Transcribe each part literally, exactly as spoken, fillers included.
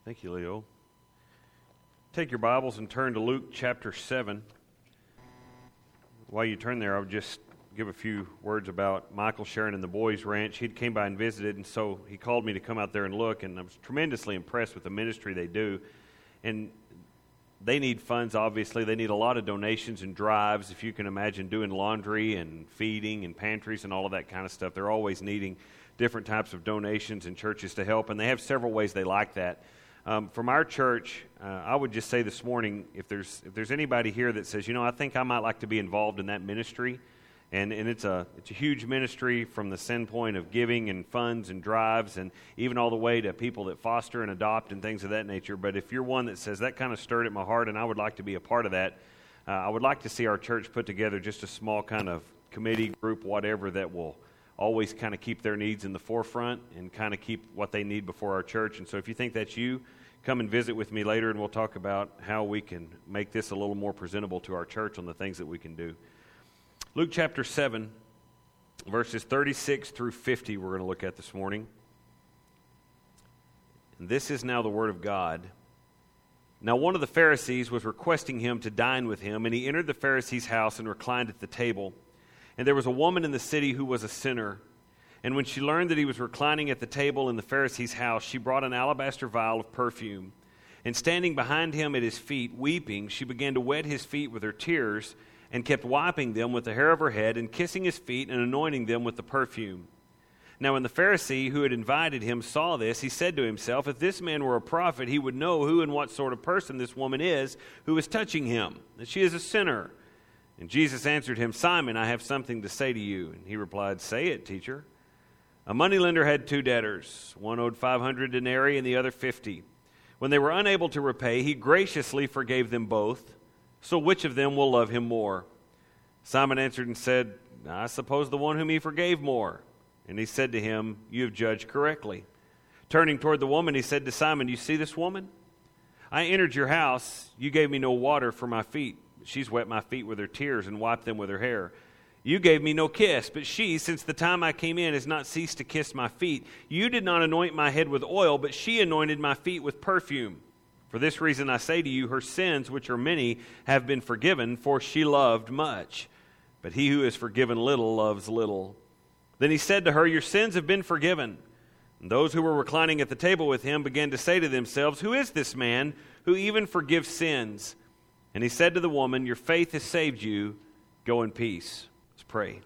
Thank you, Leo. Take your Bibles and turn to Luke chapter seven. While you turn there, I would just give a few words about Michael Sharon and the Boys Ranch. He came by and visited, and so he called me to come out there and look, and I was tremendously impressed with the ministry they do. And they need funds, obviously. They need a lot of donations and drives, if you can imagine doing laundry and feeding and pantries and all of that kind of stuff. They're always needing different types of donations and churches to help, and they have several ways they like that. Um, from our church, uh, I would just say this morning, if there's if there's anybody here that says, you know, I think I might like to be involved in that ministry, and, and it's a it's a huge ministry from the standpoint of giving and funds and drives, and even all the way to people that foster and adopt and things of that nature. But if you're one that says that kind of stirred at my heart, and I would like to be a part of that, uh, I would like to see our church put together just a small kind of committee group, whatever, that will always kind of keep their needs in the forefront and kind of keep what they need before our church. And so if you think that's you, come and visit with me later, and we'll talk about how we can make this a little more presentable to our church on the things that we can do. Luke chapter seven, verses thirty-six through fifty, we're going to look at this morning. And this is now the word of God. Now one of the Pharisees was requesting him to dine with him, and he entered the Pharisee's house and reclined at the table. And there was a woman in the city who was a sinner. And when she learned that he was reclining at the table in the Pharisee's house, she brought an alabaster vial of perfume. And standing behind him at his feet, weeping, she began to wet his feet with her tears, and kept wiping them with the hair of her head, and kissing his feet, and anointing them with the perfume. Now when the Pharisee who had invited him saw this, he said to himself, if this man were a prophet, he would know who and what sort of person this woman is who is touching him, that she is a sinner. And Jesus answered him, Simon, I have something to say to you. And he replied, say it, teacher. A moneylender had two debtors. One owed five hundred denarii and the other fifty. When they were unable to repay, he graciously forgave them both. So which of them will love him more? Simon answered and said, I suppose the one whom he forgave more. And he said to him, you have judged correctly. Turning toward the woman, he said to Simon, you see this woman? I entered your house. You gave me no water for my feet. She's wet my feet with her tears and wiped them with her hair. You gave me no kiss, but she, since the time I came in, has not ceased to kiss my feet. You did not anoint my head with oil, but she anointed my feet with perfume. For this reason I say to you, her sins, which are many, have been forgiven, for she loved much. But he who is forgiven little loves little. Then he said to her, your sins have been forgiven. And those who were reclining at the table with him began to say to themselves, who is this man who even forgives sins? And he said to the woman, your faith has saved you. Go in peace. Let's pray.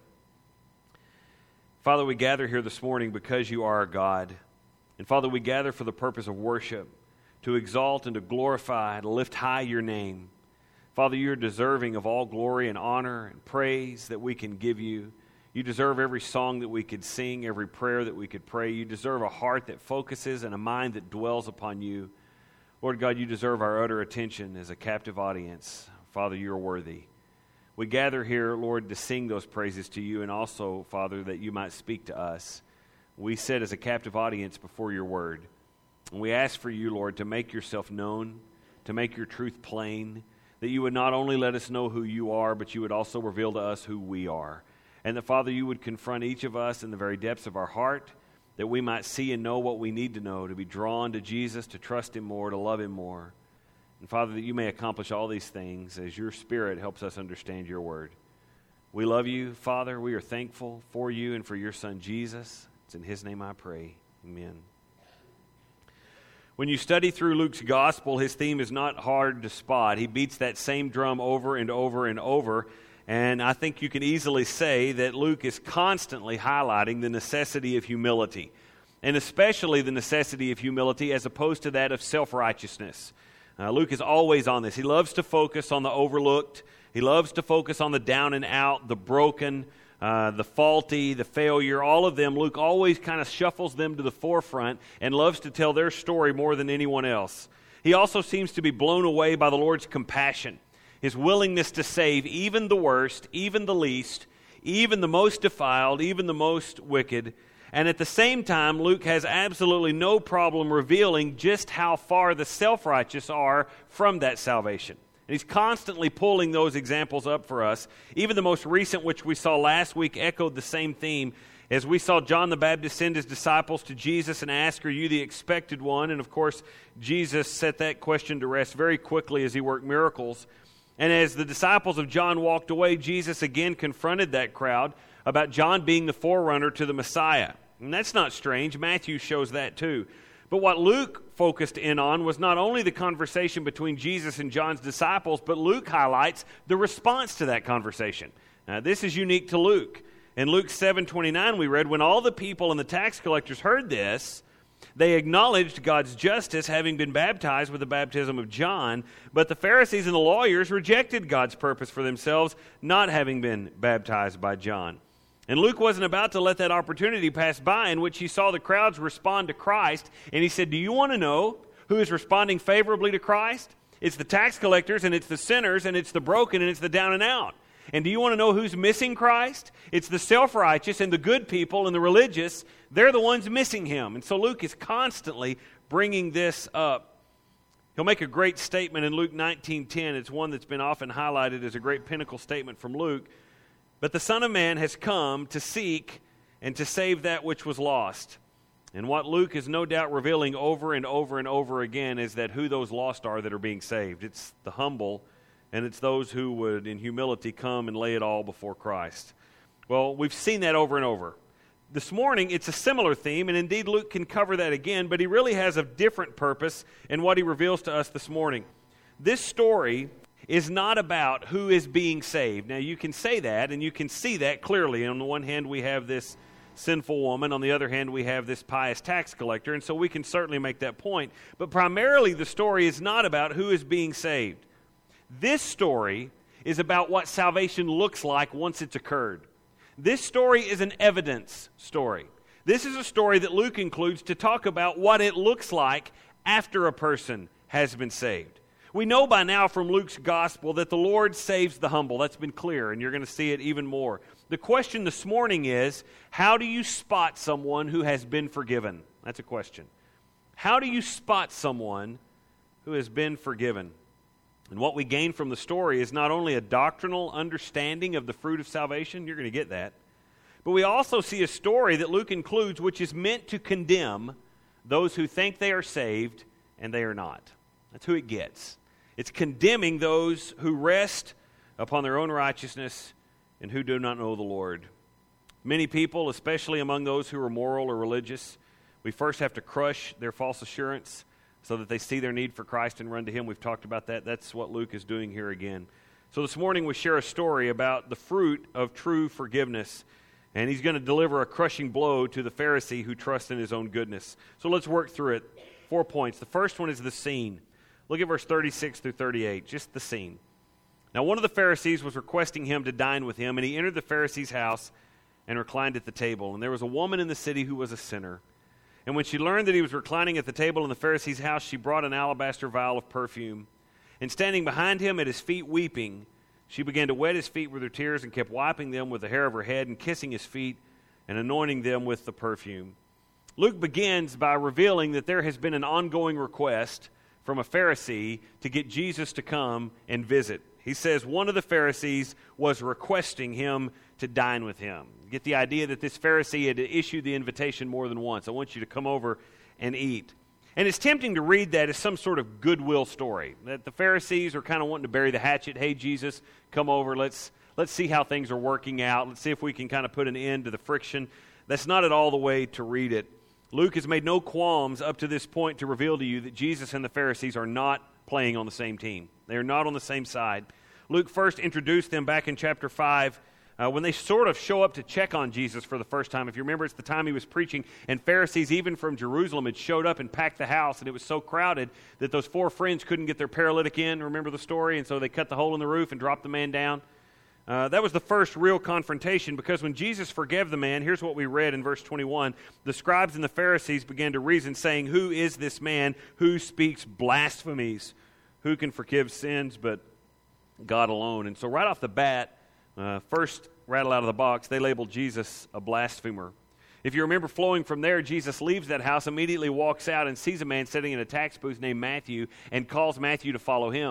Father, we gather here this morning because you are our God. And Father, we gather for the purpose of worship, to exalt and to glorify, to lift high your name. Father, you're deserving of all glory and honor and praise that we can give you. You deserve every song that we could sing, every prayer that we could pray. You deserve a heart that focuses and a mind that dwells upon you. Lord God, you deserve our utter attention as a captive audience. Father, you're worthy. We gather here, Lord, to sing those praises to you, and also, Father, that you might speak to us. We sit as a captive audience before your word. And we ask for you, Lord, to make yourself known, to make your truth plain, that you would not only let us know who you are, but you would also reveal to us who we are. And that, Father, you would confront each of us in the very depths of our heart, that we might see and know what we need to know, to be drawn to Jesus, to trust him more, to love him more. And Father, that you may accomplish all these things as your Spirit helps us understand your word. We love you, Father. We are thankful for you and for your Son, Jesus. It's in his name I pray. Amen. When you study through Luke's gospel, his theme is not hard to spot. He beats that same drum over and over and over. And I think you can easily say that Luke is constantly highlighting the necessity of humility, and especially the necessity of humility as opposed to that of self-righteousness. Uh, Luke is always on this. He loves to focus on the overlooked. He loves to focus on the down and out, the broken, uh, the faulty, the failure, all of them. Luke always kind of shuffles them to the forefront and loves to tell their story more than anyone else. He also seems to be blown away by the Lord's compassion, his willingness to save even the worst, even the least, even the most defiled, even the most wicked. And at the same time, Luke has absolutely no problem revealing just how far the self-righteous are from that salvation. And he's constantly pulling those examples up for us. Even the most recent, which we saw last week, echoed the same theme. As we saw John the Baptist send his disciples to Jesus and ask, "Are you the expected one?" And of course, Jesus set that question to rest very quickly as he worked miracles. And as the disciples of John walked away, Jesus again confronted that crowd about John being the forerunner to the Messiah. And that's not strange. Matthew shows that too. But what Luke focused in on was not only the conversation between Jesus and John's disciples, but Luke highlights the response to that conversation. Now, this is unique to Luke. In Luke seven twenty-nine, we read, "When all the people and the tax collectors heard this, they acknowledged God's justice, having been baptized with the baptism of John. But the Pharisees and the lawyers rejected God's purpose for themselves, not having been baptized by John." And Luke wasn't about to let that opportunity pass by in which he saw the crowds respond to Christ. And he said, "Do you want to know who is responding favorably to Christ? It's the tax collectors, and it's the sinners, and it's the broken, and it's the down and out. And do you want to know who's missing Christ? It's the self-righteous and the good people and the religious. They're the ones missing him." And so Luke is constantly bringing this up. He'll make a great statement in Luke nineteen ten. It's one that's been often highlighted as a great pinnacle statement from Luke. "But the Son of Man has come to seek and to save that which was lost." And what Luke is no doubt revealing over and over and over again is that who those lost are that are being saved. It's the humble, and it's those who would, in humility, come and lay it all before Christ. Well, we've seen that over and over. This morning, it's a similar theme, and indeed Luke can cover that again, but he really has a different purpose in what he reveals to us this morning. This story is not about who is being saved. Now, you can say that, and you can see that clearly. On the one hand, we have this sinful woman. On the other hand, we have this pious tax collector, and so we can certainly make that point. But primarily, the story is not about who is being saved. This story is about what salvation looks like once it's occurred. This story is an evidence story. This is a story that Luke includes to talk about what it looks like after a person has been saved. We know by now from Luke's gospel that the Lord saves the humble. That's been clear, and you're going to see it even more. The question this morning is, how do you spot someone who has been forgiven? That's a question. How do you spot someone who has been forgiven? And what we gain from the story is not only a doctrinal understanding of the fruit of salvation, you're going to get that, but we also see a story that Luke includes which is meant to condemn those who think they are saved and they are not. That's who it gets. It's condemning those who rest upon their own righteousness and who do not know the Lord. Many people, especially among those who are moral or religious, we first have to crush their false assurance so that they see their need for Christ and run to Him. We've talked about that. That's what Luke is doing here again. So this morning we share a story about the fruit of true forgiveness. And he's going to deliver a crushing blow to the Pharisee who trusts in his own goodness. So let's work through it. Four points. The first one is the scene. Look at verse thirty-six through thirty-eight, just the scene. "Now one of the Pharisees was requesting him to dine with him, and he entered the Pharisee's house and reclined at the table. And there was a woman in the city who was a sinner. And when she learned that he was reclining at the table in the Pharisee's house, she brought an alabaster vial of perfume. And standing behind him at his feet weeping, she began to wet his feet with her tears and kept wiping them with the hair of her head and kissing his feet and anointing them with the perfume." Luke begins by revealing that there has been an ongoing request from a Pharisee to get Jesus to come and visit. He says one of the Pharisees was requesting him to dine with him. Get the idea that this Pharisee had issued the invitation more than once. I want you to come over and eat. And it's tempting to read that as some sort of goodwill story, that the Pharisees are kind of wanting to bury the hatchet. Hey, Jesus, come over. Let's let's see how things are working out. Let's see if we can kind of put an end to the friction. That's not at all the way to read it. Luke has made no qualms up to this point to reveal to you that Jesus and the Pharisees are not playing on the same team. They are not on the same side. Luke first introduced them back in chapter five uh, when they sort of show up to check on Jesus for the first time. If you remember, it's the time he was preaching, and Pharisees even from Jerusalem had showed up and packed the house, and it was so crowded that those four friends couldn't get their paralytic in. Remember the story? And so they cut the hole in the roof and dropped the man down. Uh, that was the first real confrontation, because when Jesus forgave the man, here's what we read in verse twenty-one. The scribes and the Pharisees began to reason, saying, "Who is this man who speaks blasphemies? Who can forgive sins but God alone?" And so right off the bat, uh, first rattle out of the box, they labeled Jesus a blasphemer. If you remember, flowing from there, Jesus leaves that house, immediately walks out and sees a man sitting in a tax booth named Matthew and calls Matthew to follow him.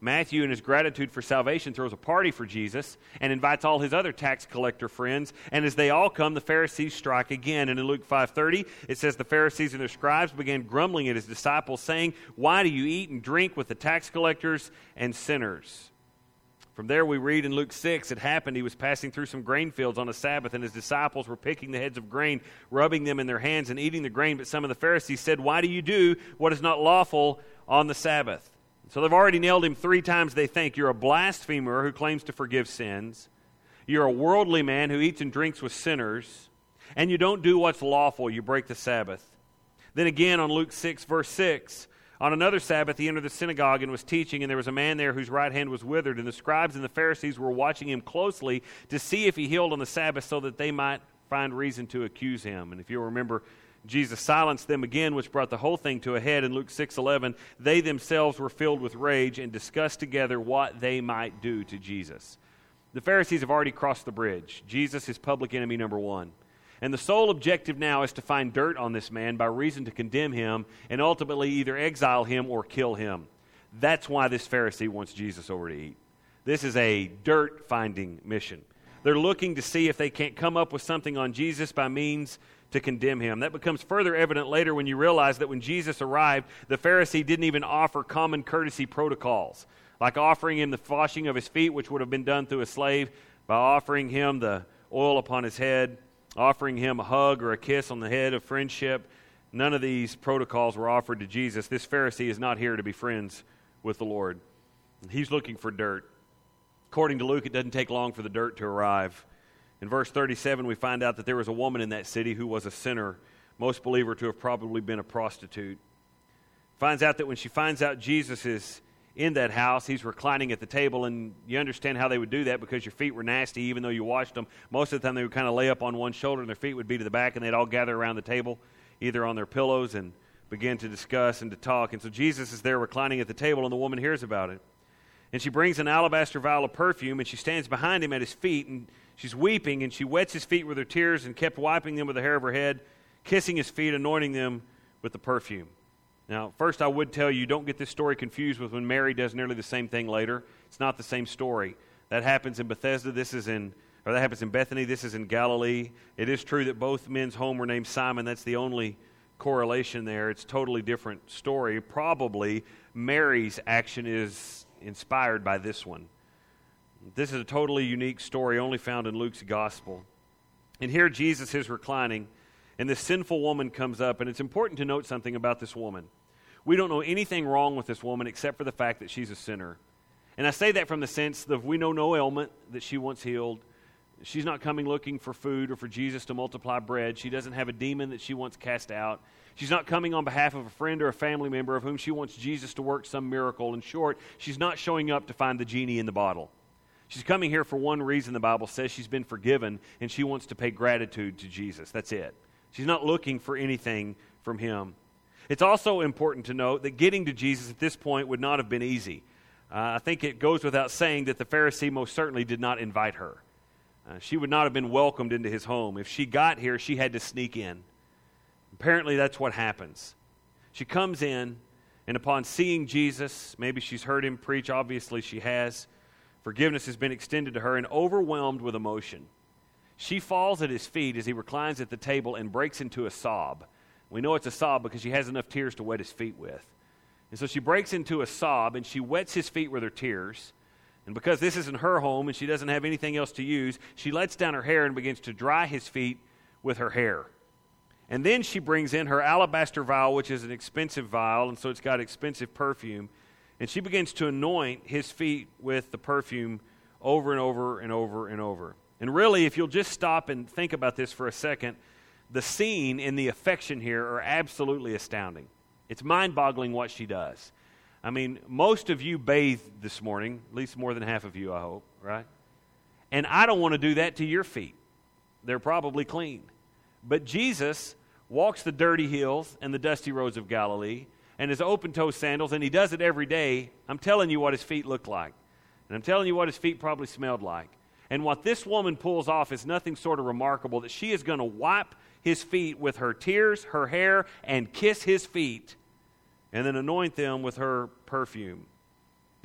Matthew, in his gratitude for salvation, throws a party for Jesus and invites all his other tax collector friends. And as they all come, the Pharisees strike again. And in Luke five thirty, it says, the Pharisees and their scribes began grumbling at his disciples, saying, "Why do you eat and drink with the tax collectors and sinners?" From there we read in Luke six, it happened, he was passing through some grain fields on a Sabbath, and his disciples were picking the heads of grain, rubbing them in their hands and eating the grain. But some of the Pharisees said, "Why do you do what is not lawful on the Sabbath?" So they've already nailed him three times, they think. You're a blasphemer who claims to forgive sins. You're a worldly man who eats and drinks with sinners. And you don't do what's lawful. You break the Sabbath. Then again on Luke six, verse six, on another Sabbath he entered the synagogue and was teaching, and there was a man there whose right hand was withered. And the scribes and the Pharisees were watching him closely to see if he healed on the Sabbath so that they might find reason to accuse him. And if you'll remember, Jesus silenced them again, which brought the whole thing to a head. In Luke six eleven, they themselves were filled with rage and discussed together what they might do to Jesus. The Pharisees have already crossed the bridge. Jesus is public enemy number one. And the sole objective now is to find dirt on this man by reason to condemn him and ultimately either exile him or kill him. That's why this Pharisee wants Jesus over to eat. This is a dirt-finding mission. They're looking to see if they can't come up with something on Jesus by means to condemn him. That becomes further evident later when you realize that when Jesus arrived, the Pharisee didn't even offer common courtesy protocols, like offering him the washing of his feet, which would have been done through a slave, by offering him the oil upon his head, offering him a hug or a kiss on the head of friendship. None of these protocols were offered to Jesus. This Pharisee is not here to be friends with the Lord. He's looking for dirt. According to Luke, it doesn't take long for the dirt to arrive. In verse thirty-seven, we find out that there was a woman in that city who was a sinner. Most believe her to have probably been a prostitute. Finds out that when she finds out Jesus is in that house, he's reclining at the table, and you understand how they would do that because your feet were nasty even though you washed them. Most of the time they would kind of lay up on one shoulder and their feet would be to the back, and they'd all gather around the table, either on their pillows, and begin to discuss and to talk. And so Jesus is there reclining at the table, and the woman hears about it. And she brings an alabaster vial of perfume, and she stands behind him at his feet, and she's weeping, and she wets his feet with her tears and kept wiping them with the hair of her head, kissing his feet, anointing them with the perfume. Now, first I would tell you, don't get this story confused with when Mary does nearly the same thing later. It's not the same story. That happens in Bethesda. This is in, or that happens in Bethany. This is in Galilee. It is true that both men's home were named Simon. That's the only correlation there. It's a totally different story. Probably Mary's action is inspired by this one. This is a totally unique story only found in Luke's gospel. And here Jesus is reclining, and this sinful woman comes up, and it's important to note something about this woman. We don't know anything wrong with this woman except for the fact that she's a sinner. And I say that from the sense that we know no ailment that she wants healed. She's not coming looking for food or for Jesus to multiply bread. She doesn't have a demon that she wants cast out. She's not coming on behalf of a friend or a family member of whom she wants Jesus to work some miracle. In short, she's not showing up to find the genie in the bottle. She's coming here for one reason. The Bible says she's been forgiven, and she wants to pay gratitude to Jesus. That's it. She's not looking for anything from him. It's also important to note that getting to Jesus at this point would not have been easy. Uh, I think it goes without saying that the Pharisee most certainly did not invite her. Uh, she would not have been welcomed into his home. If she got here, she had to sneak in. Apparently, that's what happens. She comes in, and upon seeing Jesus, maybe she's heard him preach, obviously she has, forgiveness has been extended to her, and overwhelmed with emotion, she falls at his feet as he reclines at the table and breaks into a sob. We know it's a sob because she has enough tears to wet his feet with. And so she breaks into a sob, and she wets his feet with her tears. And because this isn't her home and she doesn't have anything else to use, she lets down her hair and begins to dry his feet with her hair. And then she brings in her alabaster vial, which is an expensive vial, and so it's got expensive perfume. And she begins to anoint his feet with the perfume over and over and over and over. And really, if you'll just stop and think about this for a second, the scene and the affection here are absolutely astounding. It's mind-boggling what she does. I mean, most of you bathed this morning, at least more than half of you, I hope, right? And I don't want to do that to your feet. They're probably clean. But Jesus walks the dirty hills and the dusty roads of Galilee and his open-toe sandals, and he does it every day. I'm telling you what his feet look like. And I'm telling you what his feet probably smelled like. And what this woman pulls off is nothing sort of remarkable, that she is going to wipe his feet with her tears, her hair, and kiss his feet, and then anoint them with her perfume.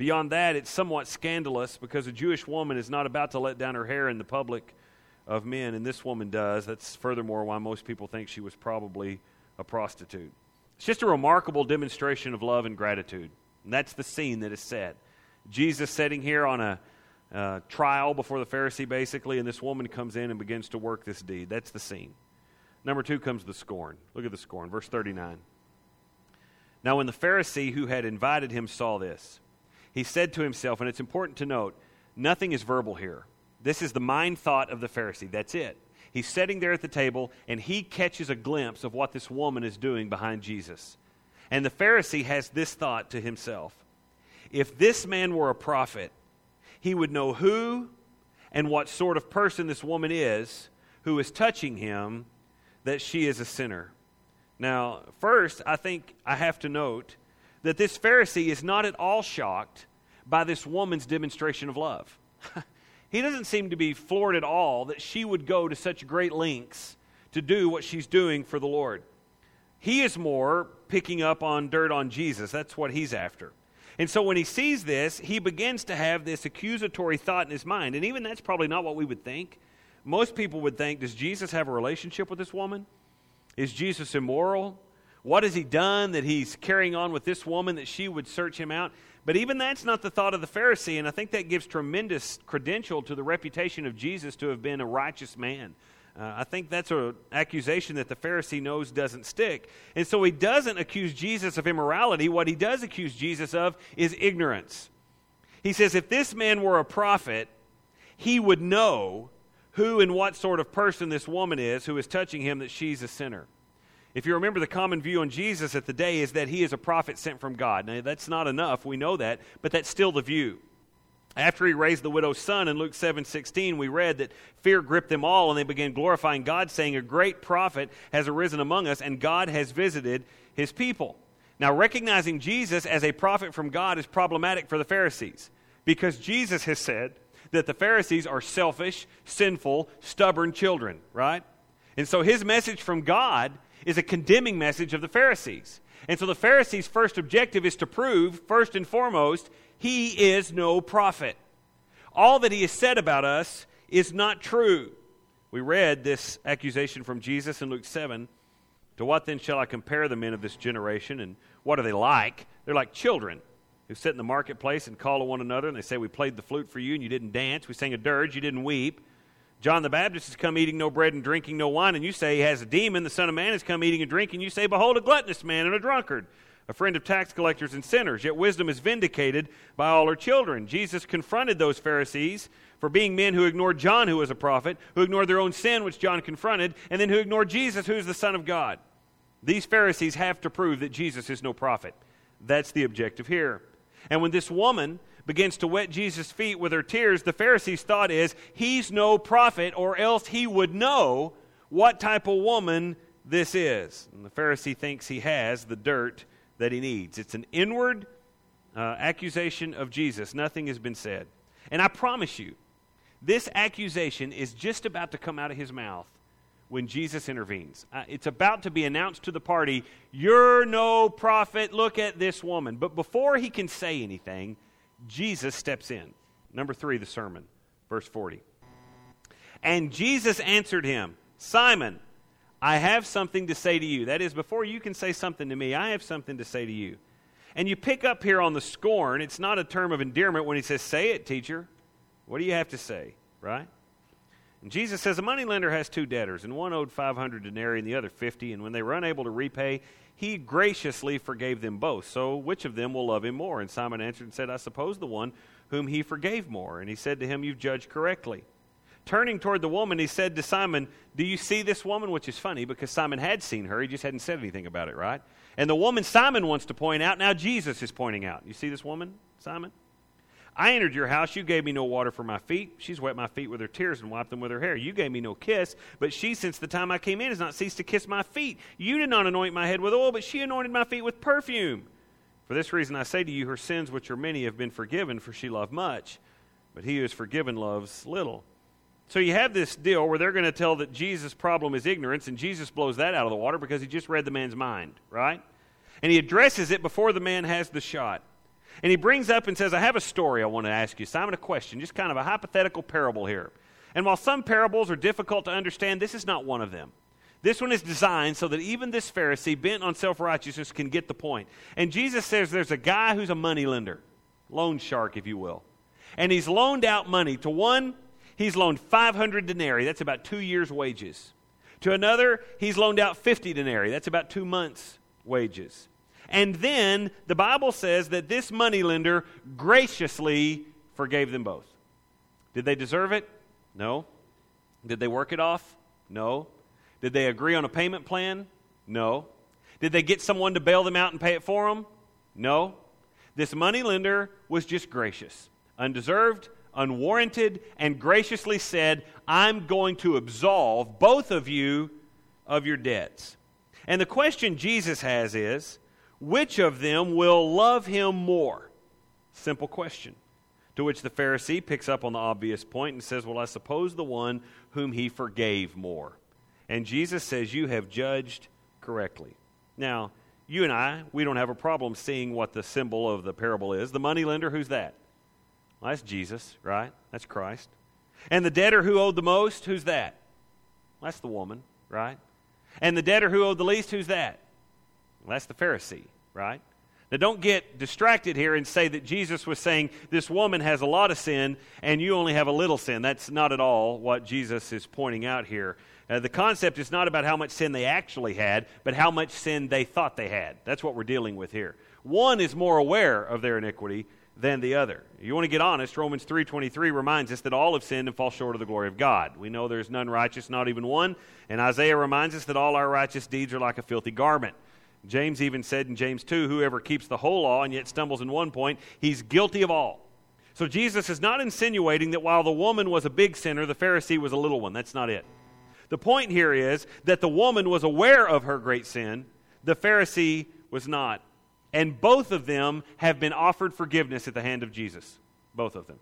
Beyond that, it's somewhat scandalous because a Jewish woman is not about to let down her hair in the public of men, and this woman does. That's furthermore why most people think she was probably a prostitute. It's just a remarkable demonstration of love and gratitude, and that's the scene that is set. Jesus sitting here on a uh, trial before the Pharisee, basically, and this woman comes in and begins to work this deed. That's the scene. Number two comes the scorn. Look at the scorn, verse thirty-nine. Now when the Pharisee who had invited him saw this, he said to himself, and it's important to note, nothing is verbal here. This is the mind thought of the Pharisee. That's it. He's sitting there at the table, and he catches a glimpse of what this woman is doing behind Jesus. And the Pharisee has this thought to himself. If this man were a prophet, he would know who and what sort of person this woman is who is touching him, that she is a sinner. Now, first, I think I have to note that this Pharisee is not at all shocked by this woman's demonstration of love. He doesn't seem to be floored at all that she would go to such great lengths to do what she's doing for the Lord. He is more picking up on dirt on Jesus. That's what he's after. And so when he sees this, he begins to have this accusatory thought in his mind. And even that's probably not what we would think. Most people would think, does Jesus have a relationship with this woman? Is Jesus immoral? What has he done that he's carrying on with this woman that she would search him out? But even that's not the thought of the Pharisee, and I think that gives tremendous credential to the reputation of Jesus to have been a righteous man. Uh, I think that's an accusation that the Pharisee knows doesn't stick. And so he doesn't accuse Jesus of immorality. What he does accuse Jesus of is ignorance. He says, if this man were a prophet, he would know who and what sort of person this woman is who is touching him, that she's a sinner. If you remember, the common view on Jesus at the day is that he is a prophet sent from God. Now, that's not enough, we know that, but that's still the view. After he raised the widow's son in Luke seven sixteen, we read that fear gripped them all, and they began glorifying God, saying, a great prophet has arisen among us, and God has visited his people. Now, recognizing Jesus as a prophet from God is problematic for the Pharisees, because Jesus has said that the Pharisees are selfish, sinful, stubborn children, right? And so his message from God is a condemning message of the Pharisees. And so the Pharisees' first objective is to prove, first and foremost, he is no prophet. All that he has said about us is not true. We read this accusation from Jesus in Luke seven. To what then shall I compare the men of this generation, and what are they like? They're like children who sit in the marketplace and call to one another, and they say, we played the flute for you, and you didn't dance. We sang a dirge, you didn't weep. John the Baptist has come eating no bread and drinking no wine, and you say he has a demon. The Son of Man has come eating and drinking, and you say, behold, a gluttonous man and a drunkard, a friend of tax collectors and sinners. Yet wisdom is vindicated by all her children. Jesus confronted those Pharisees for being men who ignored John, who was a prophet, who ignored their own sin, which John confronted, and then who ignored Jesus, who is the Son of God. These Pharisees have to prove that Jesus is no prophet. That's the objective here. And when this woman begins to wet Jesus' feet with her tears, the Pharisees' thought is, he's no prophet, or else he would know what type of woman this is. And the Pharisee thinks he has the dirt that he needs. It's an inward uh, accusation of Jesus. Nothing has been said. And I promise you, this accusation is just about to come out of his mouth when Jesus intervenes. Uh, it's about to be announced to the party, you're no prophet, look at this woman. But before he can say anything, Jesus steps in. Number three, the sermon, verse forty. And Jesus answered him, Simon, I have something to say to you. That is, before you can say something to me, I have something to say to you. And you pick up here on the scorn. It's not a term of endearment when he says, say it, teacher. What do you have to say, right? And Jesus says, a moneylender has two debtors, and one owed five hundred denarii and the other fifty, and when they were unable to repay, he graciously forgave them both. So which of them will love him more? And Simon answered and said, I suppose the one whom he forgave more. And he said to him, you've judged correctly. Turning toward the woman, he said to Simon, do you see this woman? Which is funny, because Simon had seen her. He just hadn't said anything about it, right? And the woman Simon wants to point out, now Jesus is pointing out. You see this woman, Simon? I entered your house. You gave me no water for my feet. She's wet my feet with her tears and wiped them with her hair. You gave me no kiss, but she, since the time I came in, has not ceased to kiss my feet. You did not anoint my head with oil, but she anointed my feet with perfume. For this reason I say to you, her sins, which are many, have been forgiven, for she loved much. But he who is forgiven loves little. So you have this deal where they're going to tell that Jesus' problem is ignorance, and Jesus blows that out of the water because he just read the man's mind, right? And he addresses it before the man has the shot. And he brings up and says, I have a story I want to ask you, Simon, a question, just kind of a hypothetical parable here. And while some parables are difficult to understand, this is not one of them. This one is designed so that even this Pharisee, bent on self-righteousness, can get the point. And Jesus says there's a guy who's a moneylender, loan shark, if you will. And he's loaned out money. To one, he's loaned five hundred denarii. That's about two years' wages. To another, he's loaned out fifty denarii. That's about two months' wages. And then the Bible says that this moneylender graciously forgave them both. Did they deserve it? No. Did they work it off? No. Did they agree on a payment plan? No. Did they get someone to bail them out and pay it for them? No. This moneylender was just gracious, undeserved, unwarranted, and graciously said, I'm going to absolve both of you of your debts. And the question Jesus has is, which of them will love him more? Simple question. To which the Pharisee picks up on the obvious point and says, well, I suppose the one whom he forgave more. And Jesus says, you have judged correctly. Now, you and I, we don't have a problem seeing what the symbol of the parable is. The moneylender, who's that? Well, that's Jesus, right? That's Christ. And the debtor who owed the most, who's that? Well, that's the woman, right? And the debtor who owed the least, who's that? Well, that's the Pharisee, right? Now, don't get distracted here and say that Jesus was saying this woman has a lot of sin and you only have a little sin. That's not at all what Jesus is pointing out here. Uh, the concept is not about how much sin they actually had, but how much sin they thought they had. That's what we're dealing with here. One is more aware of their iniquity than the other. You want to get honest, Romans three twenty-three reminds us that all have sinned and fall short of the glory of God. We know there's none righteous, not even one. And Isaiah reminds us that all our righteous deeds are like a filthy garment. James even said in James two, whoever keeps the whole law and yet stumbles in one point, he's guilty of all. So Jesus is not insinuating that while the woman was a big sinner, the Pharisee was a little one. That's not it. The point here is that the woman was aware of her great sin. The Pharisee was not. And both of them have been offered forgiveness at the hand of Jesus. Both of them.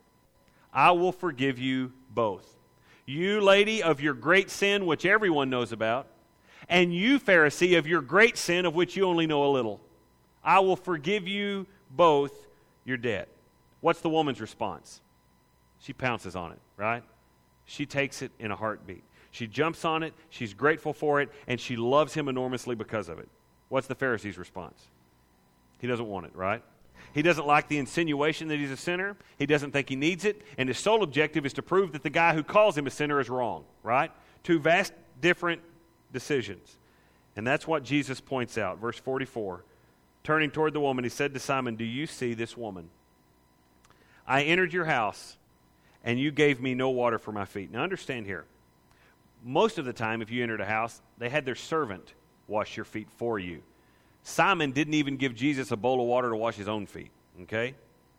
I will forgive you both. You, lady, of your great sin, which everyone knows about, and you, Pharisee, of your great sin, of which you only know a little. I will forgive you both your debt. What's the woman's response? She pounces on it, right? She takes it in a heartbeat. She jumps on it, she's grateful for it, and she loves him enormously because of it. What's the Pharisee's response? He doesn't want it, right? He doesn't like the insinuation that he's a sinner. He doesn't think he needs it. And his sole objective is to prove that the guy who calls him a sinner is wrong, right? Two vast different decisions. And that's what Jesus points out. Verse forty-four. Turning toward the woman, he said to Simon, do you see this woman? I entered your house, and you gave me no water for my feet. Now understand here. Most of the time, if you entered a house, they had their servant wash your feet for you. Simon didn't even give Jesus a bowl of water to wash his own feet, okay?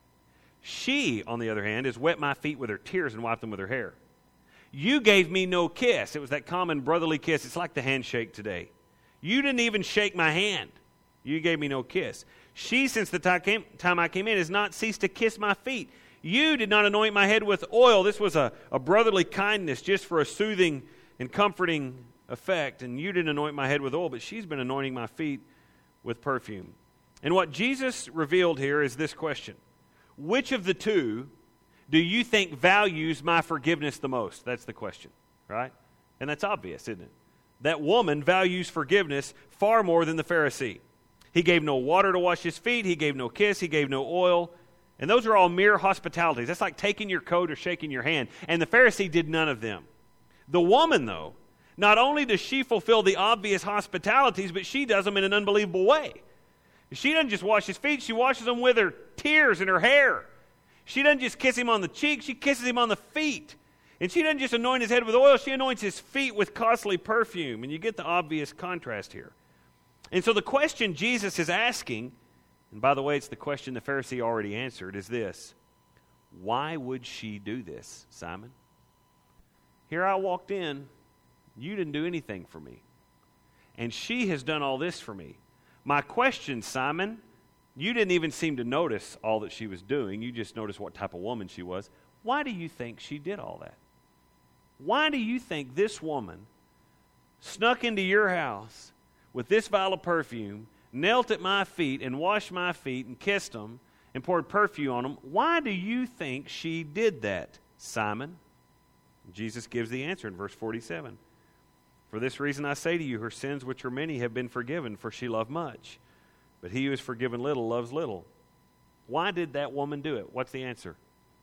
She, on the other hand, has wet my feet with her tears and wiped them with her hair. You gave me no kiss. It was that common brotherly kiss. It's like the handshake today. You didn't even shake my hand. You gave me no kiss. She, since the time I came in, has not ceased to kiss my feet. You did not anoint my head with oil. This was a, a brotherly kindness just for a soothing and comforting effect. And you didn't anoint my head with oil, but she's been anointing my feet with perfume. And what Jesus revealed here is this question. Which of the two do you think values my forgiveness the most? That's the question, right? And that's obvious, isn't it? That woman values forgiveness far more than the Pharisee. He gave no water to wash his feet. He gave no kiss. He gave no oil. And those are all mere hospitalities. That's like taking your coat or shaking your hand. And the Pharisee did none of them. The woman, though, not only does she fulfill the obvious hospitalities, but she does them in an unbelievable way. She doesn't just wash his feet. She washes them with her tears and her hair. She doesn't just kiss him on the cheek. She kisses him on the feet. And she doesn't just anoint his head with oil. She anoints his feet with costly perfume. And you get the obvious contrast here. And so the question Jesus is asking, and by the way, it's the question the Pharisee already answered, is this. Why would she do this, Simon? Here I walked in. You didn't do anything for me. And she has done all this for me. My question, Simon, you didn't even seem to notice all that she was doing. You just noticed what type of woman she was. Why do you think she did all that? Why do you think this woman snuck into your house with this vial of perfume, knelt at my feet and washed my feet and kissed them and poured perfume on him. Why do you think she did that, Simon? Jesus gives the answer in verse forty-seven. For this reason I say to you, her sins, which are many, have been forgiven, for she loved much. But he who is forgiven little loves little. Why did that woman do it? What's the answer?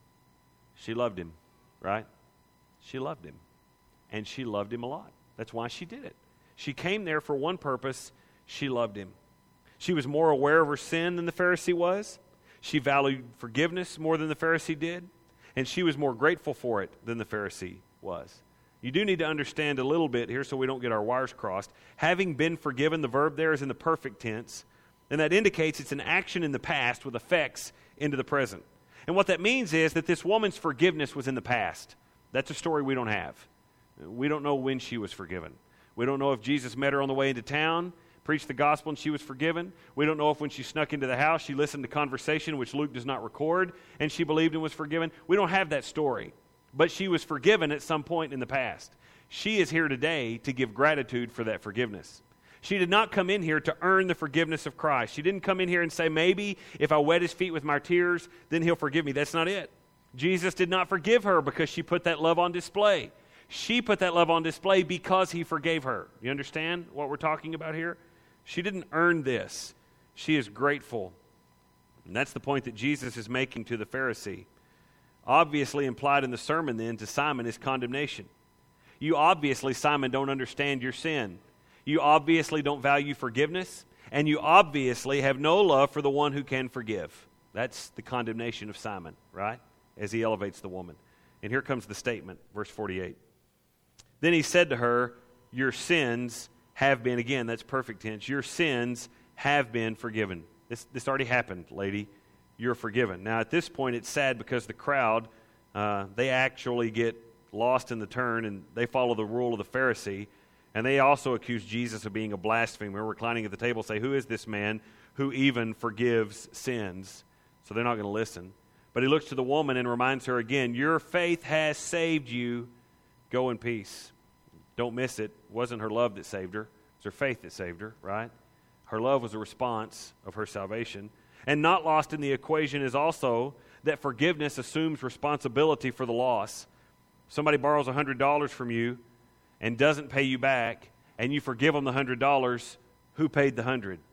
She loved him, right? She loved him. And she loved him a lot. That's why she did it. She came there for one purpose. She loved him. She was more aware of her sin than the Pharisee was. She valued forgiveness more than the Pharisee did. And she was more grateful for it than the Pharisee was. You do need to understand a little bit here so we don't get our wires crossed. Having been forgiven, the verb there is in the perfect tense. And that indicates it's an action in the past with effects into the present. And what that means is that this woman's forgiveness was in the past. That's a story we don't have. We don't know when she was forgiven. We don't know if Jesus met her on the way into town, preached the gospel, and she was forgiven. We don't know if when she snuck into the house, she listened to conversation, which Luke does not record, and she believed and was forgiven. We don't have that story. But she was forgiven at some point in the past. She is here today to give gratitude for that forgiveness. She did not come in here to earn the forgiveness of Christ. She didn't come in here and say, maybe if I wet his feet with my tears, then he'll forgive me. That's not it. Jesus did not forgive her because she put that love on display. She put that love on display because he forgave her. You understand what we're talking about here? She didn't earn this. She is grateful. And that's the point that Jesus is making to the Pharisee. Obviously implied in the sermon then to Simon is condemnation. You obviously, Simon, don't understand your sin. You obviously don't value forgiveness. And you obviously have no love for the one who can forgive. That's the condemnation of Simon, right? As he elevates the woman. And here comes the statement, verse forty-eight. Then he said to her, your sins have been, again, that's perfect tense, your sins have been forgiven. This, this already happened, lady. You're forgiven. Now, at this point, it's sad because the crowd, uh, they actually get lost in the turn, and they follow the rule of the Pharisee, and they also accuse Jesus of being a blasphemer, reclining at the table, say, who is this man who even forgives sins? So they're not going to listen. But he looks to the woman and reminds her again, your faith has saved you. Go in peace. Don't miss it. It wasn't her love that saved her. It was her faith that saved her, right? Her love was a response of her salvation. And not lost in the equation is also that forgiveness assumes responsibility for the loss. Somebody borrows one hundred dollars from you and doesn't pay you back, and you forgive them the one hundred dollars, who paid the one hundred dollars?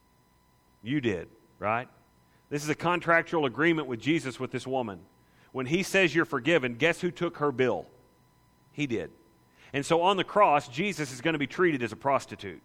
You did, right? This is a contractual agreement with Jesus with this woman. When he says you're forgiven, guess who took her bill? He did. And so on the cross, Jesus is going to be treated as a prostitute.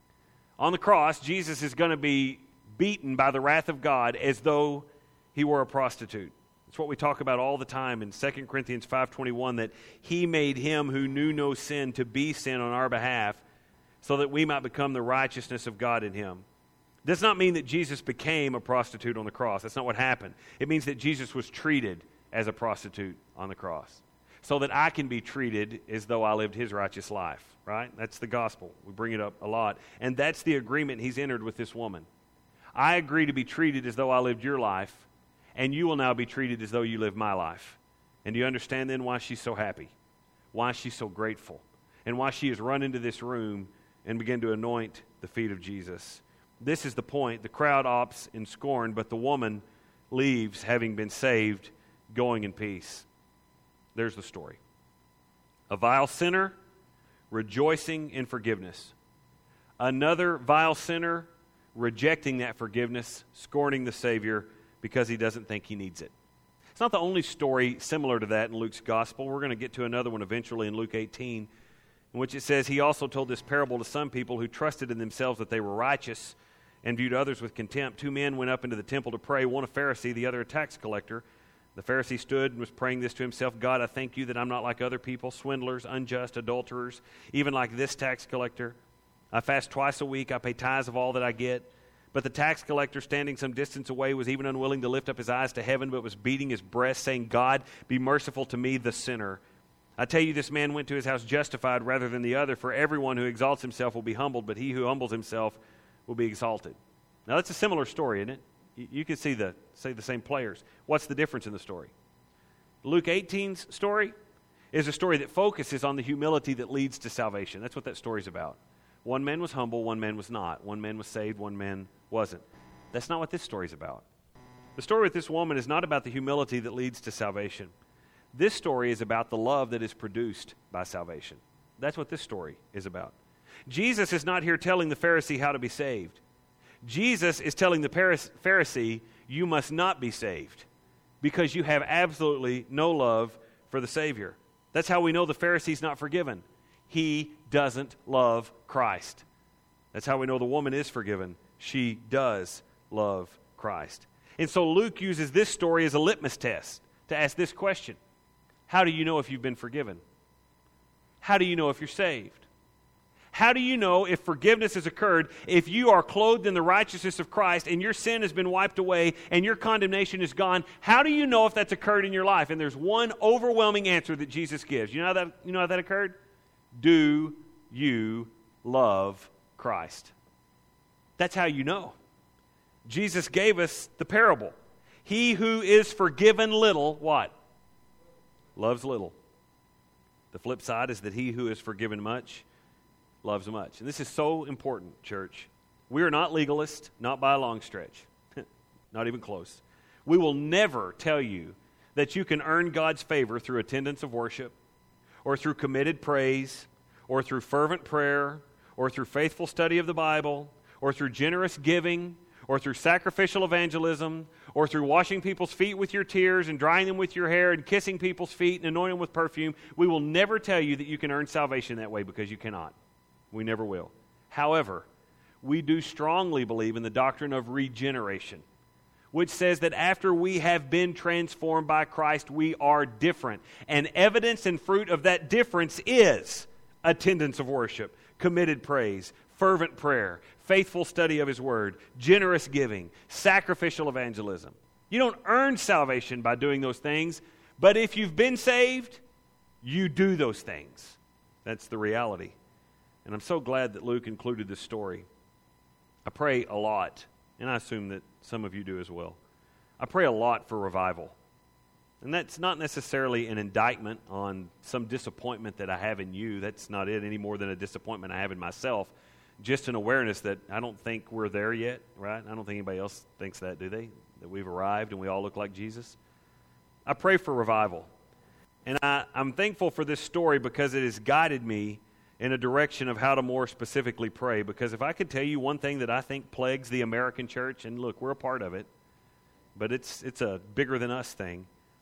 On the cross, Jesus is going to be beaten by the wrath of God as though he were a prostitute. It's what we talk about all the time in Second Corinthians five twenty-one, that he made him who knew no sin to be sin on our behalf so that we might become the righteousness of God in him. It does not mean that Jesus became a prostitute on the cross. That's not what happened. It means that Jesus was treated as a prostitute on the cross so that I can be treated as though I lived his righteous life, right? That's the gospel. We bring it up a lot. And that's the agreement he's entered with this woman. I agree to be treated as though I lived your life, and you will now be treated as though you lived my life. And do you understand then why she's so happy? Why she's so grateful? And why she has run into this room and begun to anoint the feet of Jesus? This is the point. The crowd opts in scorn, but the woman leaves having been saved, going in peace. There's the story. A vile sinner rejoicing in forgiveness. Another vile sinner rejecting that forgiveness, scorning the Savior because he doesn't think he needs it. It's not the only story similar to that in Luke's gospel. We're going to get to another one eventually in Luke eighteen, in which it says, he also told this parable to some people who trusted in themselves that they were righteous and viewed others with contempt. Two men went up into the temple to pray, one a Pharisee, the other a tax collector. The Pharisee stood and was praying this to himself, God, I thank you that I'm not like other people, swindlers, unjust, adulterers, even like this tax collector. I fast twice a week, I pay tithes of all that I get. But the tax collector, standing some distance away, was even unwilling to lift up his eyes to heaven, but was beating his breast, saying, God, be merciful to me, the sinner. I tell you, this man went to his house justified rather than the other, for everyone who exalts himself will be humbled, but he who humbles himself will be exalted. Now, that's a similar story, isn't it? You could see the, say the same players. What's the difference in the story? Luke eighteen's story is a story that focuses on the humility that leads to salvation. That's what that story's about. One man was humble, one man was not. One man was saved, one man wasn't. That's not what this story's about. The story with this woman is not about the humility that leads to salvation. This story is about the love that is produced by salvation. That's what this story is about. Jesus is not here telling the Pharisee how to be saved. Jesus is telling the Pharisee, you must not be saved because you have absolutely no love for the Savior. That's how we know the Pharisee's not forgiven. He doesn't love Christ. That's how we know the woman is forgiven. She does love Christ. And so Luke uses this story as a litmus test to ask this question. How do you know if you've been forgiven? How do you know if you're saved? How do you know if forgiveness has occurred if you are clothed in the righteousness of Christ and your sin has been wiped away and your condemnation is gone? How do you know if that's occurred in your life? And there's one overwhelming answer that Jesus gives. You know how that, you know how that occurred? Do you love Christ? That's how you know. Jesus gave us the parable. He who is forgiven little, what? Loves little. The flip side is that he who is forgiven much loves much. And this is so important, church. We are not legalists, not by a long stretch. Not even close. We will never tell you that you can earn God's favor through attendance of worship, or through committed praise, or through fervent prayer, or through faithful study of the Bible, or through generous giving, or through sacrificial evangelism, or through washing people's feet with your tears and drying them with your hair and kissing people's feet and anointing them with perfume. We will never tell you that you can earn salvation that way because you cannot. We never will. However, we do strongly believe in the doctrine of regeneration, which says that after we have been transformed by Christ, we are different. And evidence and fruit of that difference is attendance of worship, committed praise, fervent prayer, faithful study of His Word, generous giving, sacrificial evangelism. You don't earn salvation by doing those things, but if you've been saved, you do those things. That's the reality. And I'm so glad that Luke included this story. I pray a lot, and I assume that some of you do as well. I pray a lot for revival. And that's not necessarily an indictment on some disappointment that I have in you. That's not it any more than a disappointment I have in myself. Just an awareness that I don't think we're there yet, right? I don't think anybody else thinks that, do they? That we've arrived and we all look like Jesus. I pray for revival. And I, I'm thankful for this story because it has guided me in a direction of how to more specifically pray. Because if I could tell you one thing that I think plagues the American church, and look, we're a part of it, but it's it's a bigger than us thing.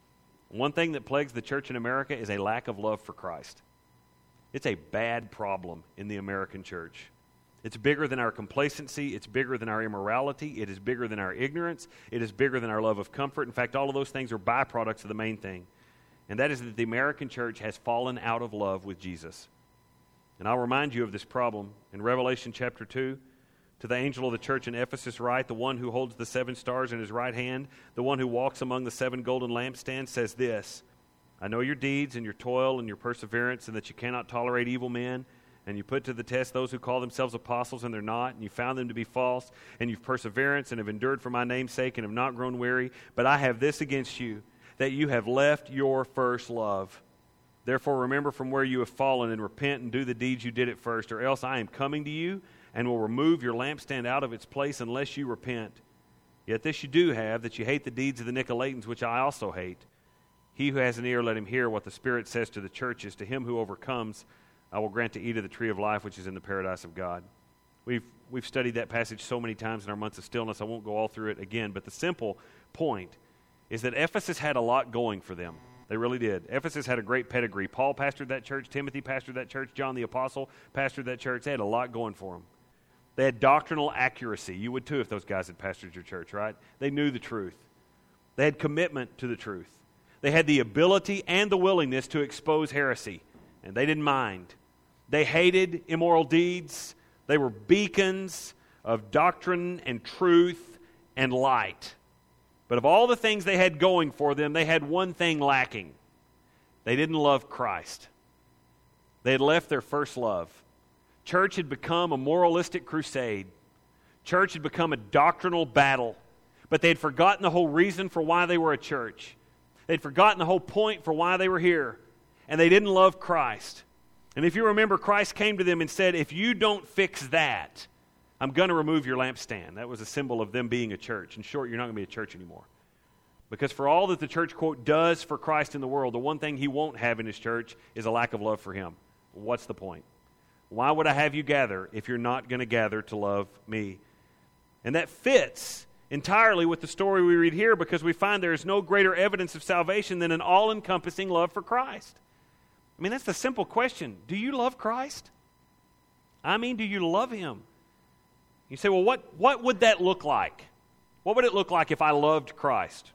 One thing that plagues the church in America is a lack of love for Christ. It's a bad problem in the American church. It's bigger than our complacency. It's bigger than our immorality. It is bigger than our ignorance. It is bigger than our love of comfort. In fact, all of those things are byproducts of the main thing. And that is that the American church has fallen out of love with Jesus. And I'll remind you of this problem. In Revelation chapter two, to the angel of the church in Ephesus write, the one who holds the seven stars in his right hand, the one who walks among the seven golden lampstands, says this, I know your deeds and your toil and your perseverance, and that you cannot tolerate evil men, and you put to the test those who call themselves apostles and they're not, and you found them to be false, and you've perseverance and have endured for my name's sake and have not grown weary. But I have this against you, that you have left your first love. Therefore remember from where you have fallen and repent and do the deeds you did at first, or else I am coming to you and will remove your lampstand out of its place unless you repent. Yet this you do have, that you hate the deeds of the Nicolaitans, which I also hate. He who has an ear, let him hear what the Spirit says to the churches. To him who overcomes, I will grant to eat of the tree of life, which is in the paradise of God. We've we've studied that passage so many times in our months of stillness, I won't go all through it again. But the simple point is that Ephesus had a lot going for them. They really did. Ephesus had a great pedigree. Paul pastored that church. Timothy pastored that church. John the Apostle pastored that church. They had a lot going for them. They had doctrinal accuracy. You would too if those guys had pastored your church, right? They knew the truth. They had commitment to the truth. They had the ability and the willingness to expose heresy, and they didn't mind. They hated immoral deeds. They were beacons of doctrine and truth and light. But of all the things they had going for them, they had one thing lacking. They didn't love Christ. They had left their first love. Church had become a moralistic crusade. Church had become a doctrinal battle. But they had forgotten the whole reason for why they were a church. They'd forgotten the whole point for why they were here. And they didn't love Christ. And if you remember, Christ came to them and said, if you don't fix that, I'm going to remove your lampstand. That was a symbol of them being a church. In short, you're not going to be a church anymore. Because for all that the church, quote, does for Christ in the world, the one thing he won't have in his church is a lack of love for him. What's the point? Why would I have you gather if you're not going to gather to love me? And that fits entirely with the story we read here, because we find there is no greater evidence of salvation than an all-encompassing love for Christ. I mean, that's the simple question. Do you love Christ? I mean, do you love him? You say, well, what, what would that look like? What would it look like if I loved Christ?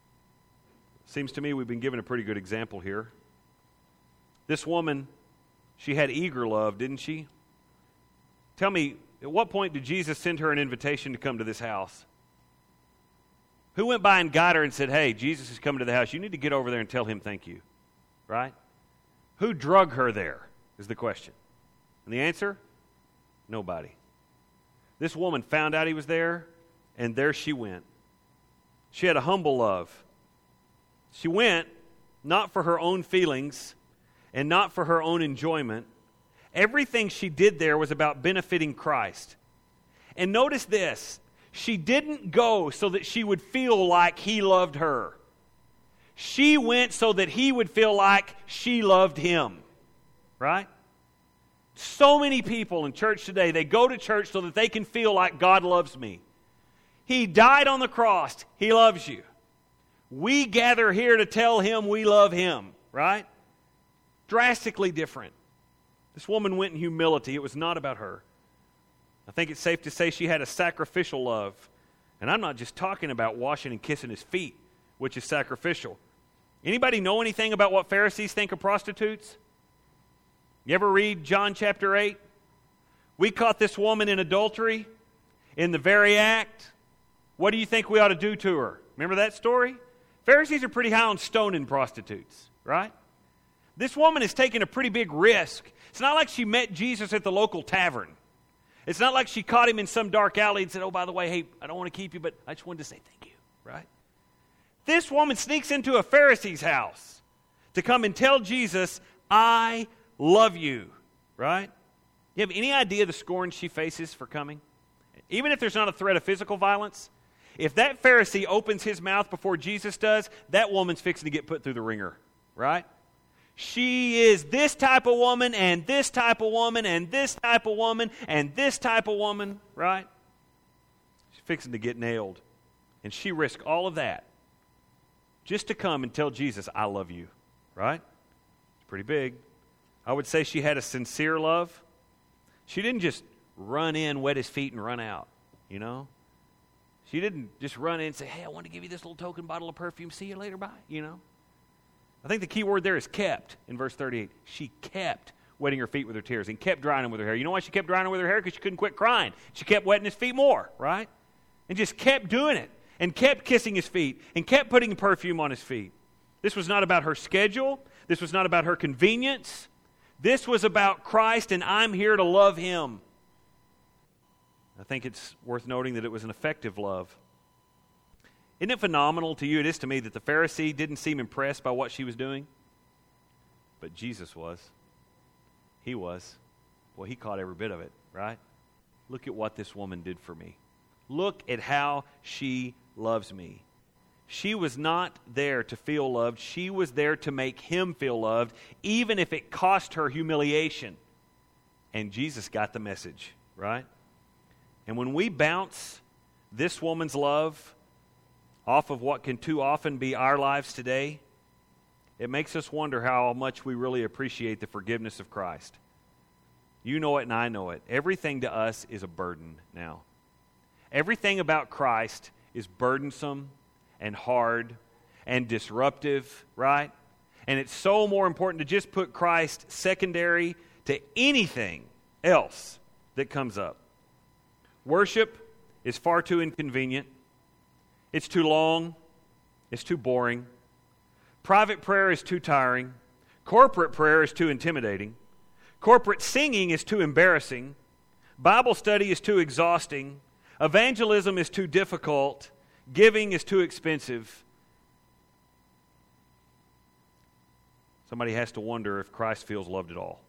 Seems to me we've been given a pretty good example here. This woman, she had eager love, didn't she? Tell me, at what point did Jesus send her an invitation to come to this house? Who went by and got her and said, hey, Jesus is coming to the house. You need to get over there and tell him thank you. Right? Who drug her there is the question. And the answer? Nobody. This woman found out he was there, and there she went. She had a humble love. She went not for her own feelings and not for her own enjoyment. Everything she did there was about benefiting Christ. And notice this. She didn't go so that she would feel like he loved her. She went so that he would feel like she loved him. Right? So many people in church today, they go to church so that they can feel like God loves me. He died on the cross. He loves you. We gather here to tell him we love him. Right? Drastically different. This woman went in humility. It was not about her. I think it's safe to say she had a sacrificial love. And I'm not just talking about washing and kissing his feet, which is sacrificial. Anybody know anything about what Pharisees think of prostitutes? You ever read John chapter eight? We caught this woman in adultery, in the very act. What do you think we ought to do to her? Remember that story? Pharisees are pretty high on stoning prostitutes, right? This woman is taking a pretty big risk. It's not like she met Jesus at the local tavern. It's not like she caught him in some dark alley and said, oh, by the way, hey, I don't want to keep you, but I just wanted to say thank you, right? This woman sneaks into a Pharisee's house to come and tell Jesus, I love you, right? You have any idea the scorn she faces for coming? Even if there's not a threat of physical violence, if that Pharisee opens his mouth before Jesus does, that woman's fixing to get put through the ringer, right? She is this type of woman, and this type of woman, and this type of woman, and this type of woman, right? She's fixing to get nailed. And she risked all of that just to come and tell Jesus, I love you, right? It's pretty big. I would say she had a sincere love. She didn't just run in, wet his feet, and run out, you know? She didn't just run in and say, hey, I want to give you this little token bottle of perfume. See you later, bye, you know? I think the key word there is kept in verse thirty-eight. She kept wetting her feet with her tears and kept drying them with her hair. You know why she kept drying them with her hair? Because she couldn't quit crying. She kept wetting his feet more, right? And just kept doing it and kept kissing his feet and kept putting perfume on his feet. This was not about her schedule. This was not about her convenience. This was about Christ, and I'm here to love him. I think it's worth noting that it was an effective love. Isn't it phenomenal to you? It is to me that the Pharisee didn't seem impressed by what she was doing. But Jesus was. He was. Well, he caught every bit of it, right? Look at what this woman did for me. Look at how she loves me. She was not there to feel loved. She was there to make him feel loved, even if it cost her humiliation. And Jesus got the message, right? And when we bounce this woman's love off of what can too often be our lives today, it makes us wonder how much we really appreciate the forgiveness of Christ. You know it and I know it. Everything to us is a burden now. Everything about Christ is burdensome and hard and disruptive, right? And it's so more important to just put Christ secondary to anything else that comes up. Worship is far too inconvenient. It's too long. It's too boring. Private prayer is too tiring. Corporate prayer is too intimidating. Corporate singing is too embarrassing. Bible study is too exhausting. Evangelism is too difficult. Giving is too expensive. Somebody has to wonder if Christ feels loved at all.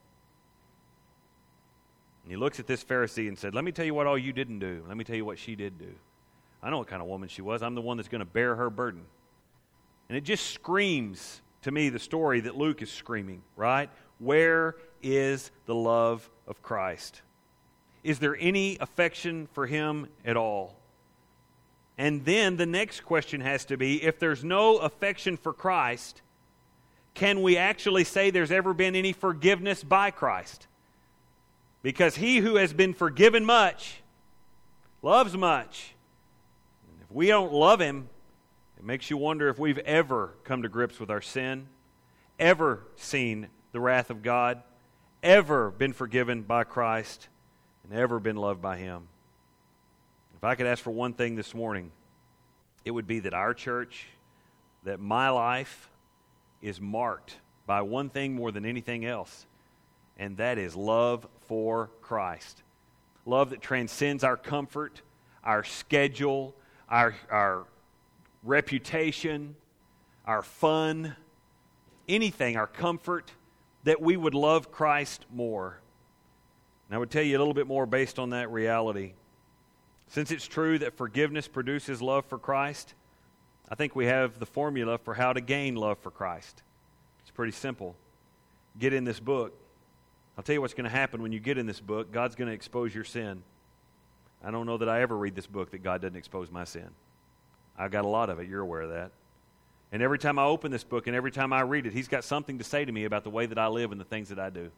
And he looks at this Pharisee and said, let me tell you what all you didn't do. Let me tell you what she did do. I know what kind of woman she was. I'm the one that's going to bear her burden. And it just screams to me the story that Luke is screaming, right? Where is the love of Christ? Is there any affection for Him at all? And then the next question has to be, if there's no affection for Christ, can we actually say there's ever been any forgiveness by Christ? Because he who has been forgiven much loves much. And if we don't love Him, it makes you wonder if we've ever come to grips with our sin, ever seen the wrath of God, ever been forgiven by Christ, and ever been loved by Him. If I could ask for one thing this morning, it would be that our church, that my life is marked by one thing more than anything else, and that is love for Christ. Love that transcends our comfort, our schedule, our, our reputation, our fun, anything, our comfort, that we would love Christ more. And I would tell you a little bit more based on that reality. Since it's true that forgiveness produces love for Christ, I think we have the formula for how to gain love for Christ. It's pretty simple. Get in this book. I'll tell you what's going to happen when you get in this book. God's going to expose your sin. I don't know that I ever read this book that God doesn't expose my sin. I've got a lot of it. You're aware of that. And every time I open this book and every time I read it, He's got something to say to me about the way that I live and the things that I do.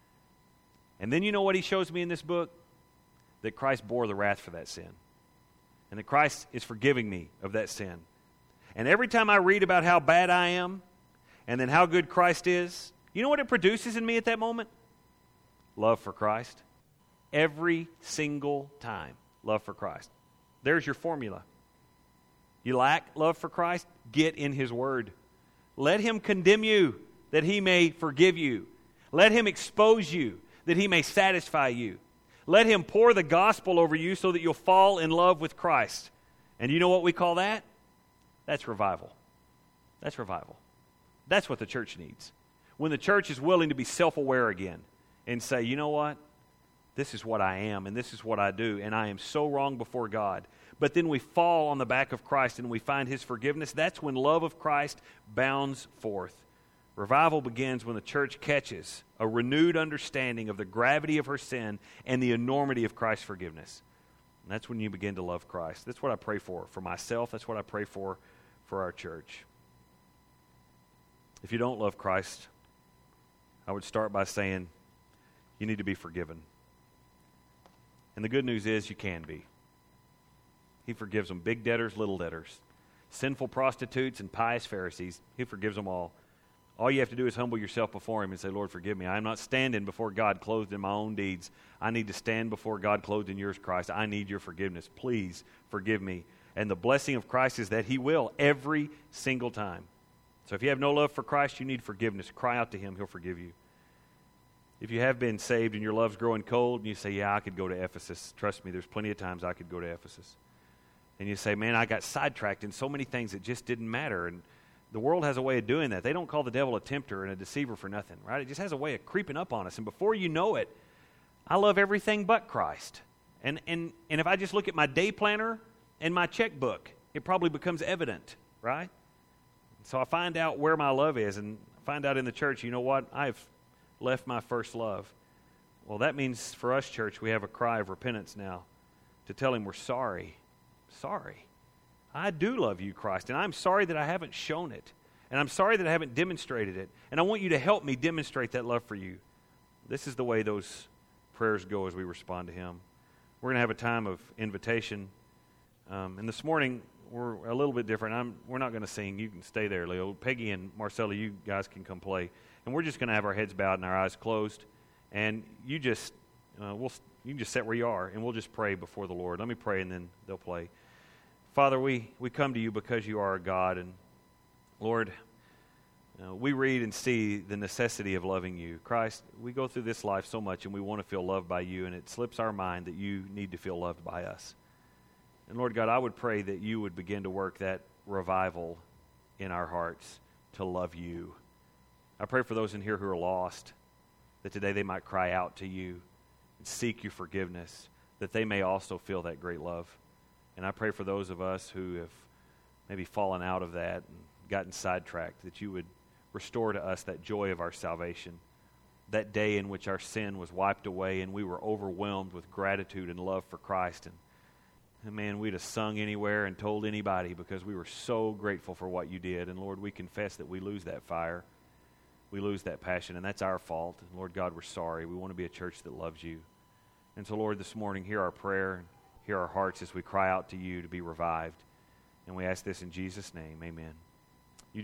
And then you know what He shows me in this book? That Christ bore the wrath for that sin. And that Christ is forgiving me of that sin. And every time I read about how bad I am and then how good Christ is, you know what it produces in me at that moment? Love for Christ. Every single time, love for Christ. There's your formula. You lack love for Christ? Get in His Word. Let Him condemn you that He may forgive you. Let Him expose you that He may satisfy you. Let Him pour the gospel over you so that you'll fall in love with Christ. And you know what we call that? That's revival. That's revival. That's what the church needs. When the church is willing to be self-aware again and say, you know what? This is what I am and this is what I do, and I am so wrong before God. But then we fall on the back of Christ and we find His forgiveness. That's when love of Christ bounds forth. Revival begins when the church catches a renewed understanding of the gravity of her sin and the enormity of Christ's forgiveness. And that's when you begin to love Christ. That's what I pray for, for myself. That's what I pray for, for our church. If you don't love Christ, I would start by saying you need to be forgiven. And the good news is you can be. He forgives them, big debtors, little debtors, sinful prostitutes and pious Pharisees. He forgives them all. All you have to do is humble yourself before Him and say, Lord, forgive me. I am not standing before God clothed in my own deeds. I need to stand before God clothed in yours, Christ. I need your forgiveness. Please forgive me. And the blessing of Christ is that He will every single time. So if you have no love for Christ, you need forgiveness. Cry out to Him. He'll forgive you. If you have been saved and your love's growing cold and you say, yeah, I could go to Ephesus. Trust me, there's plenty of times I could go to Ephesus. And you say, man, I got sidetracked in so many things that just didn't matter. And the world has a way of doing that. They don't call the devil a tempter and a deceiver for nothing, right? It just has a way of creeping up on us. And before you know it, I love everything but Christ. And and and if I just look at my day planner and my checkbook, it probably becomes evident, right? So I find out where my love is and find out in the church, you know what? I've left my first love. Well, that means for us, church, we have a cry of repentance now to tell Him we're sorry. Sorry. I do love you, Christ, and I'm sorry that I haven't shown it. And I'm sorry that I haven't demonstrated it. And I want you to help me demonstrate that love for you. This is the way those prayers go as we respond to Him. We're going to have a time of invitation. Um, and this morning, we're a little bit different. I'm, we're not going to sing. You can stay there, Leo. Peggy and Marcella, you guys can come play. And we're just going to have our heads bowed and our eyes closed. And you just, uh, we'll, you can just sit where you are, and we'll just pray before the Lord. Let me pray, and then they'll play. Father, we, we come to you because you are a God. And Lord, uh, we read and see the necessity of loving you. Christ, we go through this life so much, and we want to feel loved by you, and it slips our mind that you need to feel loved by us. And Lord God, I would pray that you would begin to work that revival in our hearts to love you. I pray for those in here who are lost, that today they might cry out to you and seek your forgiveness, that they may also feel that great love. And I pray for those of us who have maybe fallen out of that and gotten sidetracked, that you would restore to us that joy of our salvation, that day in which our sin was wiped away and we were overwhelmed with gratitude and love for Christ. And, and man, we'd have sung anywhere and told anybody because we were so grateful for what you did. And Lord, we confess that we lose that fire. We lose that passion, and that's our fault. And Lord God, we're sorry. We want to be a church that loves you. And so, Lord, this morning, hear our prayer and hear our hearts as we cry out to you to be revived. And we ask this in Jesus' name. Amen.